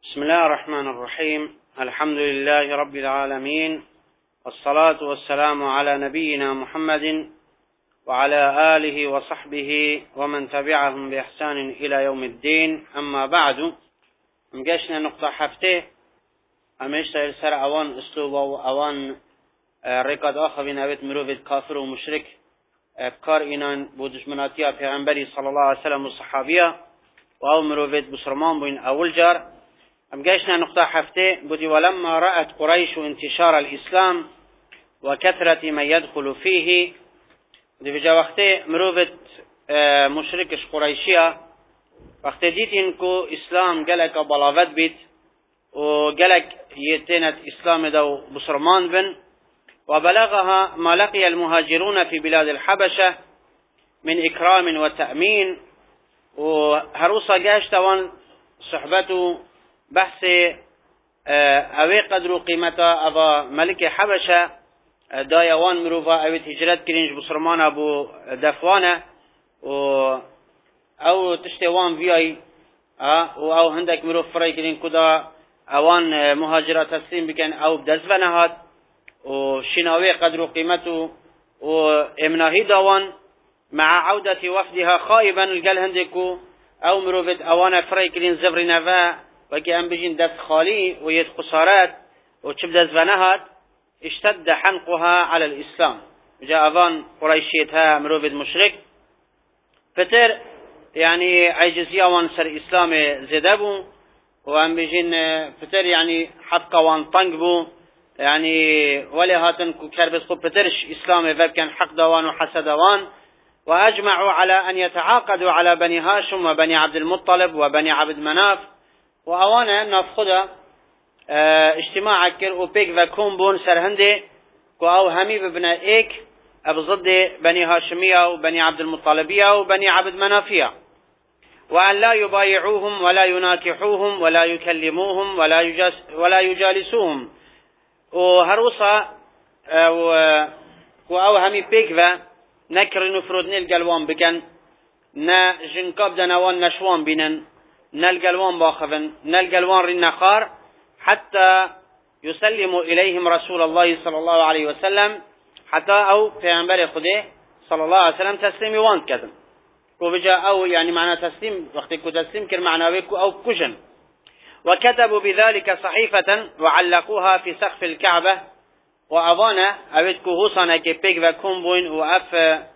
بسم الله الرحمن الرحيم. الحمد لله رب العالمين، والصلاة والسلام على نبينا محمد وعلى آله وصحبه ومن تبعهم بإحسان إلى يوم الدين. أما بعد، مجاشنا نقطة حفته أمشتغل سر أوان أسلوب وأوان ركض آخر بنابت مروفد كافر ومشرك بكار إنان بودجمناتيا پیغمبری صلى الله عليه وسلم والصحابية وأو مروفد بسرمان بين أول جار. أمجاشنا نقطة حفته بدي ولما رأت قريش انتشار الإسلام وكثرة من يدخل فيه، بدي في جا وقته مروفت مشركش قريشية وقت ديت إنكو إسلام جلك بلاغت بيت وجلك يتنت إسلام دو بسرمان بن، وبلغها ما لقي المهاجرون في بلاد الحبشة من إكرام وتأمين. وهروسا جاش توان صحبته بحث اوی قدر و قیمتا اوا ملک حبشه دایوان مروفا اوی هجرت کرینج بسرمان ابو دفوانه و او تشتوان بیای و او هندک مروف فرای کرین کدا اوان مهاجرات تسلیم بکن او بدزبنه هات و شناوی قدر و قیمتو و امناهی داوان مع عودة وفدها خائبا الجل هندكو او مروفت اوان فرای کرین زبر نوا وكي أم بجين دست خالي ويد خسارات وشب دست بنهات اشتد حنقها على الإسلام. جاء أظن قريشيتها مروفد مشرك فتر يعني عجزية وان سر إسلام زدبو وأم بجين فتر يعني حقا وان طنقبو يعني ولهاتن كربس خب فترش إسلام فبكن حق دوان وحسد دوان. وأجمعوا على أن يتعاقدوا على بني هاشم وبني عبد المطلب وبني عبد مناف، وأوانا نفخدا اجتماع كر وبيك وكون بون سرهندي كأو همي ببنا إيك أبضد بني هاشمية وبني عبد المطلبية وبني عبد منافية، وأن لا يبايعوهم ولا يناكحوهم ولا يكلموهم ولا يجالسوهم. وهروسا كأو همي بيك نكر نفرضني القلوان بكن نا جنكاب دنوان نشوان بينن نلقى الوان باخذن نلقى الوان رنخار حتى يسلموا إليهم رسول الله صلى الله عليه وسلم، حتى أو پیغمبر خده صلى الله عليه وسلم تسليم وان كذن وبجا أو يعني معنى تسليم وقت كو تسليم كر معنى أو كجن. وكتبوا بذلك صحيفة وعلقوها في سقف الكعبة، وأظانا أبدكو هوصانا كبيك وكون بوين وأف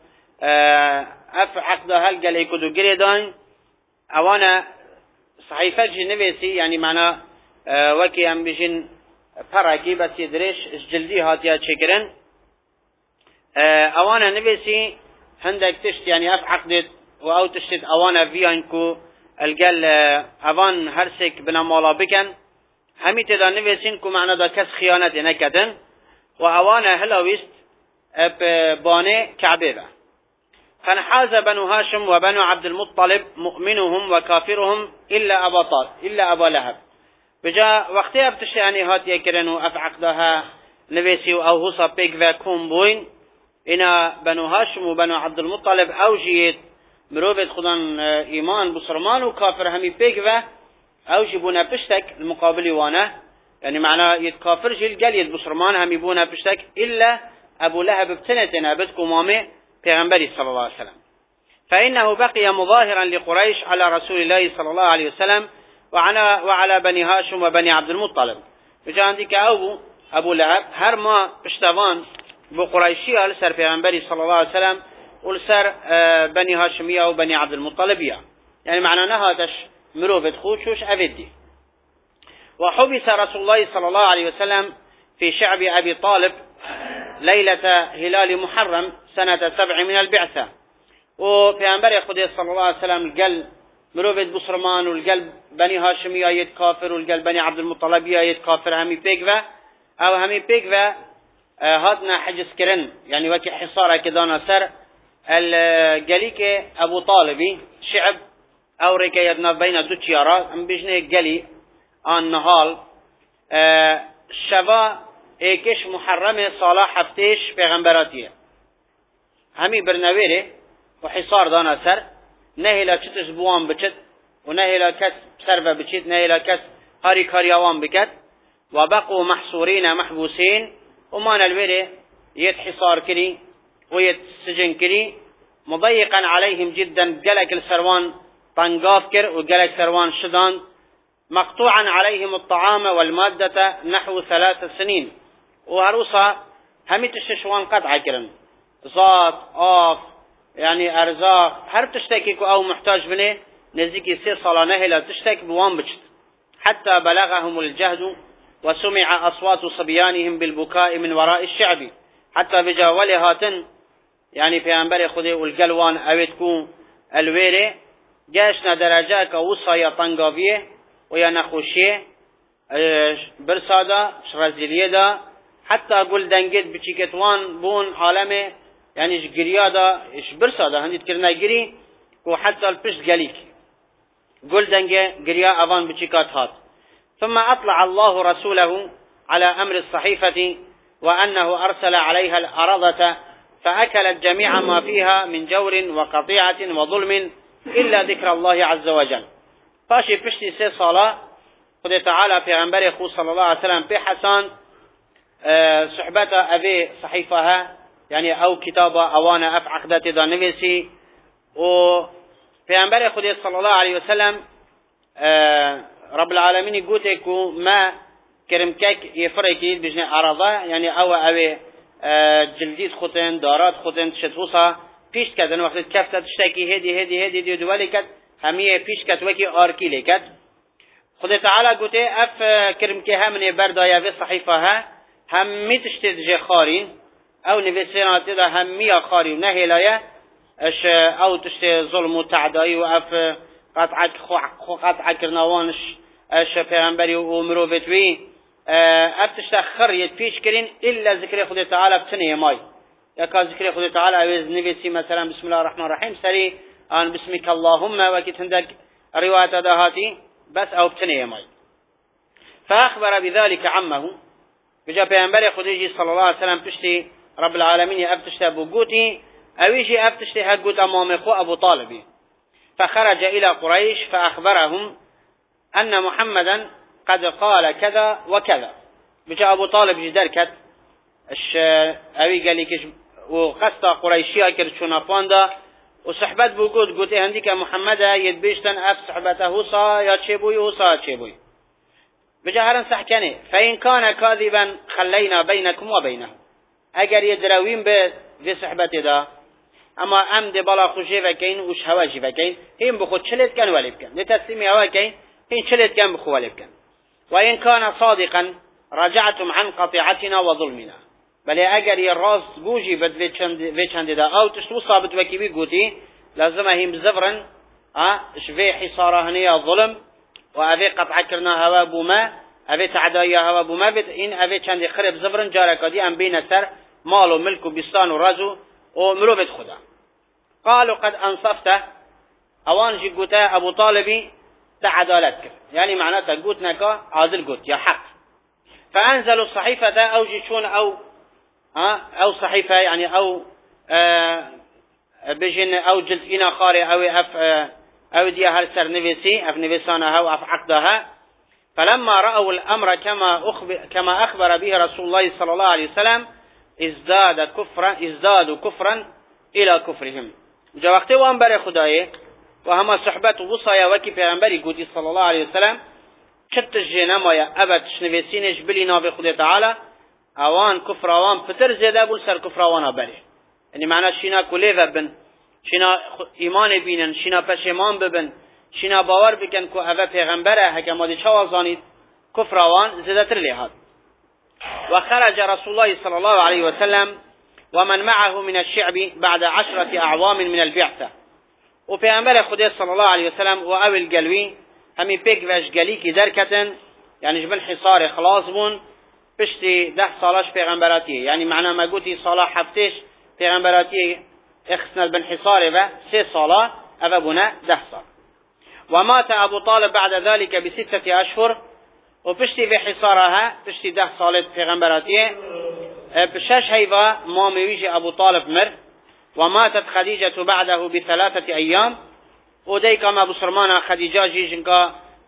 عقدها القلي كدو قريدان أوانا صحيفة جنبيسي يعني معنى وكي ام بجن براكي بس يدريش جلدي هاتيا تشكرن اوانا نبيسي هندك تشت يعني اف عقدت او تشت اوانا فيانكو القل اوان هرسك بنا مالا بكن همي تدا نبيسينكو معنى دا كس خيانة نكتن، واوانا هلاويست باني كعبه. فانحاز بنو هاشم وبنو عبد المطلب مؤمنهم وكافرهم إلا أبا لهب. بجاء وقتها بتشتعني هاتي كرنو أفعقدها نبيسي أو هصا بيك وكون بوين إنا بنو هاشم وبنو عبد المطلب أوجيت مروفت خدان إيمان بصرمان وكافر همي بيك أوجي بونا بشتك المقابل وانا يعني معنى يتكافر جيل قال يتبصرمان همي بونا بشتك إلا أبو لهب بتنتنا بدكو مامي پیغمبری صلى الله عليه وسلم، فإنه بقي مظاهرا لقريش على رسول الله صلى الله عليه وسلم وعلى بني هاشم وبني عبد المطلب. وجا عندك أبو لهب هر ما اشتوان بقريشية لسر پیغمبری صلى الله عليه وسلم ولسر بني هاشمية وبني عبد المطلبية، يعني معنى نهاتش مروفت خوشوش أفدي. وحبس رسول الله صلى الله عليه وسلم في شعب أبي طالب ليلة هلال محرم سنة 7 من البعثة. وبيعنبر خدي صلى الله عليه وسلم قال مروفت بصرمان والقلب بني هاشمية يتكافر والقلب بني عبد المطلب يتكافر همي بيكفا أو همي بيكفا هاتنا حجز كرن يعني وكي حصارة كدانا سر القليك أبو طالبي شعب أو ريكا يدنا بين دو تيارات ام بجنه قلي آن نهال شفا ایکش محرم سالا هفتهش پیغمبراتیه همی برنویره و حصار دانا سر نه الا چتش بوان بچت و نه الا کس سر و بچید نه الا کس هاري كاريوان بكت وبقوا محصورين محبوسين وما نلويله يتحصار كري ويتسجن كري مضيقا عليهم جدا قلق السروان طنقاف كر وقلق سروان شدان مقطوعا عليهم الطعام والمادة نحو 3 سنين وهروسا همي تشتشوان قطع كرن زات آف يعني أرزاق هر تشتكيكو أو محتاج بني نزيكي 3 صلاة نهلا تشتك بوان بجت حتى بلغهم الجهد وسمع أصوات صبيانهم بالبكاء من وراء الشعب حتى بجاولي هاتن يعني في أنبري خذي والقلوان أويتكو الويري جاشنا درجاك وصايا طنقافيه ويا نخوشيه برسادا شرازيليه دا حتى قول دنجد بچيكتوان بون عالمي يعني جريا دا برسادا هندي تكرنا جري وحتى البش قليك قول دنجه جريا أفان بچيكات هات ثم أطلع الله رسوله على أمر الصحيفة وأنه أرسل عليها الأرضة فأكلت جميع ما فيها من جور وقطيعة وظلم إلا ذكر الله عز وجل فاشي بشتي 3 صلاة خذ تعالى في أنبري خو صلى الله عليه وسلم في حسان صحبته أبي صحيفها يعني أو كتابة أوانا أف عقدات دا نفسي وفي أنبري خذ صلى الله عليه وسلم رب العالمين يقولك ما كرمكك يفرقي بجنة عرضة يعني أو أبي جلديد خوتن دارات خوتن شتوسا پیش کردن وقتی کفت تشتکی هدی دولی کد همیه پیش کد وکی آرکی لیکد خود تعالی گوته اف کرم که همنه بردایا و صحیفه ها همی تشتید جه خارین او نویسیناتی دا همی خاری و نهیلایه اش او تشتید ظلم و تعدایی و اف قطع کرنوانش اش پیغمبری و مروفتوی اف تشتید خرید پیش کرین الا ذکر خود تعالی بتنه مای يكا ذكر خود تعالى عوز نبيسي مثلا بسم الله الرحمن الرحيم سري ان بسمك اللهم وكت عندك رواية دهاتي بس او بتنية ماي فأخبر بذلك عمه بجا بينبري خديجي صلى الله عليه وسلم بشتي رب العالمين أفتشت أبو قوتي أويجي أفتشت هقوت أمام أخو أبو طالبي فخرج إلى قريش فأخبرهم أن محمدا قد قال كذا وكذا بجا أبو طالب جدركت أوي قال لك وقصد قريشية كرتشونا فاندا وصحبت بوجود قلت عندك محمد يدبيشتن أف صحبته صا يا تشيبوي وصا تشيبوي بجهرا سحكني فإن كان كاذبا خلينا بينكم وبينه أجر يدراوين في صحبته دا أما أمد بلا خشيفة وكين وش هواجي وكين هم بخود شلت كان ولب كان لتسليم هواكين هم شلت كان بخو ولب كان وإن كان صادقا رجعتم عن قطيعتنا وظلمنا بل اگر یه راست گوشی بد وچند دا او تشتو ثابت وکی بی گوتی لازم هم زفرن شوی حصاره هنیا ظلم و اوی قطع کرنا هوا بوما اوی تعدایی هوا بوما بید این اوی چند خرب زفرن جارکادی ام بین سر مال و ملک و بستان و رزو و مروبت خدا قالوا قد انصفته اوان جی گوتا ابو طالبی تعدالت کرد یعنی معناته گوت نکا عادل گوت یا حق فانزلوا الصحيفة او جيشون او صحيفة يعني او بجن او جزئنا خاري او او دي هالسر نفسي اف نفسانها او اف عقدها فلما رأوا الامر كما اخبر به رسول الله صلى الله عليه وسلم ازدادوا كفرا الى كفرهم جا وقتی وان بر خدای و همه صحبت وصايا وكي پیغمبری گوتی صلى الله عليه وسلم كت الجنما يا ابد شنوسينش بلي نابي خدای تعالى اوان كفر اوان فتر زياده بول سر كفر اوان بره يعني معنى شينا كليفه بن شينا ایمان بینن شینا پشیمان ببن شینا باور بکن که اوه پیغمبره حکماتی چه وزانید کفر آوان زدتر لحاد وخرج رسول الله صلى الله عليه وسلم ومن معه من الشعب بعد 10 أعوام من البعثة وبيغمبر خدا صلى الله عليه وسلم وأول قلوي همي بيك واش قلي كي دركتن يعني جبن حصار خلاص بون بشتي 10 صلاش بيغمبراتي يعني معنى ما قلتي صلاة حفتش بيغمبراتي اخسنا البنحصار و 3 صلاة أفبنا 10 صلاة ومات أبو طالب بعد ذلك ب6 أشهر وبشتي في حصارها بشتي 10 صلاة بيغمبراتي بشاش هيفا مامويجي أبو طالب مر وماتت خديجة بعده ب3 أيام وديك ما بسرمانا خديجة جيجنكا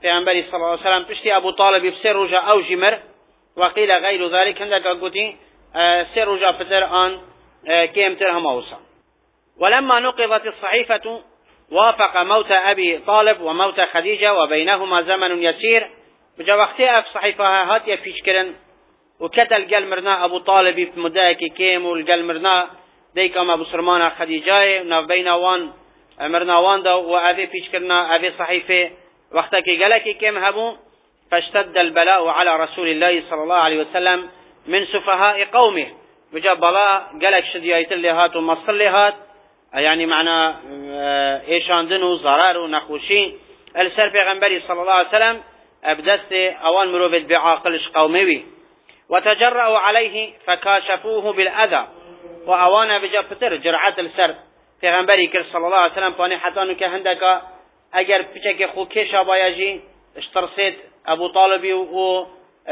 پیغمبری صلی الله علیه وسلم پشتی ابو طالب بسر رجا او جمر وقيل غير ذلك عندك قلتي سر رجا فتر آن كيمتر هم أوصى. ولما نقضت الصحيفة وافق موت أبي طالب وموت خديجة وبينهما زمن يسير بجا وقتی اف صحیفه هات یا پیش کرن و کتل گل مرنا ابو طالبی مدعی که کم و گل مرنا دیکم ابو سلمان خدیجه و بین وان مرنا وان دا و اوی پیش کرنا اوی صحیفه وقتی که گل که کم هبو فاشتد البلاء على رسول الله صلى الله عليه وسلم من سفهاء قومه بجا بلا گلک شدیایت اللي هات و مصر اللي هات يعني معنى ايشاندن و ضرر و نخوشی السر پیغمبری صلى الله عليه وسلم ابدست اوان مروفت بعاقلش قوموي وتجرأوا عليه فكاشفوه بالأذى واوانا بجا فتر جرعات السر پیغمبری کر صلى الله عليه وسلم پانی حتی نو که هندکا اگر پیچک خو کشا بایجی اشترسید ابو طالبی و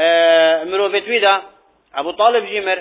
مروفت ویدا ابو طالب جمر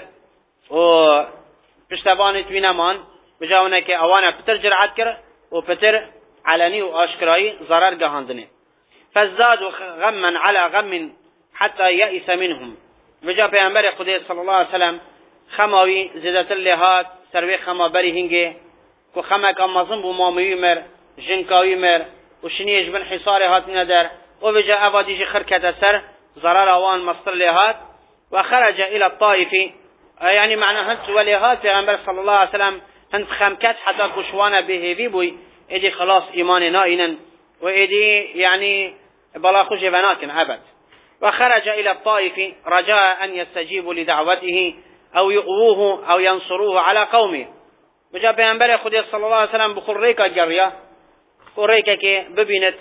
و پشتبانت وینمان بجاونه که اوانا فتر جرعات کر و فتر علنی و آشکرایی ضرر گهاندنه فازدادوا غما على غم حتى يئس منهم بجا پیامبر خدا صلی الله علیه وسلم خماوی زدت اللهات سروی خما بری هنگه کو خما کامازن بو مامی مر جنکاوی مر و شنیج بن حصار هات ندر و بجا اوادیج خرکت سر ضرر اوان مصر لهات وخرج الى الطائف يعني معنى هنس ولهات پیامبر صلی الله علیه وسلم هنس خمکت حتی کشوانه بهوی بوی ایدی خلاص ایمان نائنن وإيدي يعني بلا خج بناكن أبد وخرج إلى الطائف رجاء أن يستجيبوا لدعوته أو يقووه أو ينصروه على قومه بجا بينبري خدي صلى الله عليه وسلم بخريكا جريا خريكا كي ببينت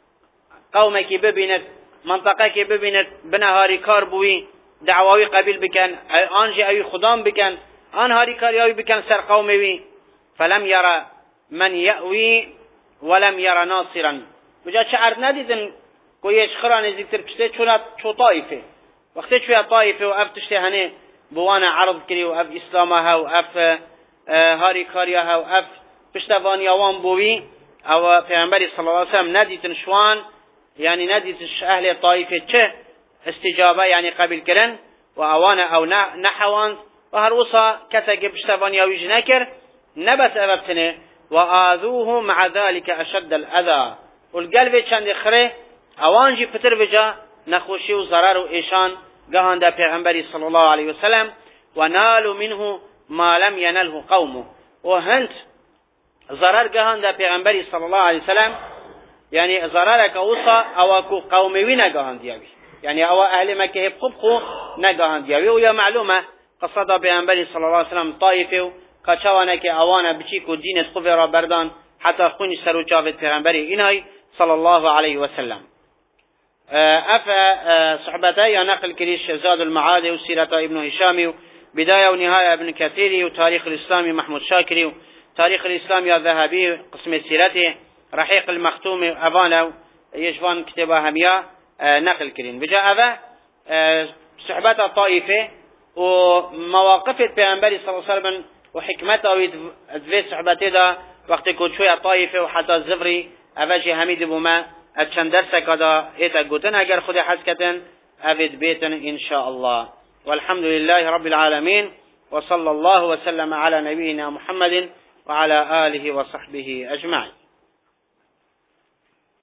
قومك ببينت منطقك ببينت بنهاري كاربوي دعواوي قبيل بكن أنجي أي خدام بكن أنهاري كارياوي بكن سر قومي فلم يرى من يأوي ولم يرى ناصرا بجا شعر ندیدن کویش خران زیکتر پشته چونات چو طائفه وقتی چوی طائفه و اف تشته هنه بوانا عرض کری و اف اسلامها و اف هاری کاریا و اف پشتوانیاوان بوی او پیغمبری صلی الله علیه وسلم ندیدن شوان یعنی ندیدن اهل طائفه چه استجابه یعنی قبول کرن و اوانا او نحوان و هر وصا کسی که پشتوانیاوی جنکر نبس ابتنه وآذوه مع ذلك أشد الأذى والقلب چند خره اوانجي فتر بجا نخوشي وضرر وإيشان قهان دا پیغمبري صلى الله عليه وسلم ونالوا منه ما لم ينله قومه وهنت ضرر قهان دا پیغمبري صلى الله عليه وسلم يعني ضررك وصا او قومي نقهان دياوي يعني او اهل مكة بقبخو نقهان دياوي ويا معلومة قصدا پیغمبري صلى الله عليه وسلم طائفه کچوانه که اوانا بچی کو دینت خوب را بردان حتی خونی سرو چاوت پیغمبری اینای صلی الله علیه و سلم صحبته یا نقل کریش زاد المعاد و سیرت ابن هشامی و بدايه ونهايه ابن كثير وتاريخ الاسلام محمود شاكري وتاريخ الاسلام يا ذهبي قسم سيرته رحيق المختوم ابانا يجوان كتابها هميا نقل كرين بجاء هذا صحبات الطائفه ومواقف البيغمبر صلى الله عليه وسلم وحكمته وذي صحبته دا وقت كنت شوية طائفة وحتى الزفري أفاجي حميد بما أتشان درسك دا إيتا قوتن أجر خد حسكتن أفيد بيتن إن شاء الله والحمد لله رب العالمين وصلى الله وسلم على نبينا محمد وعلى آله وصحبه أجمعين.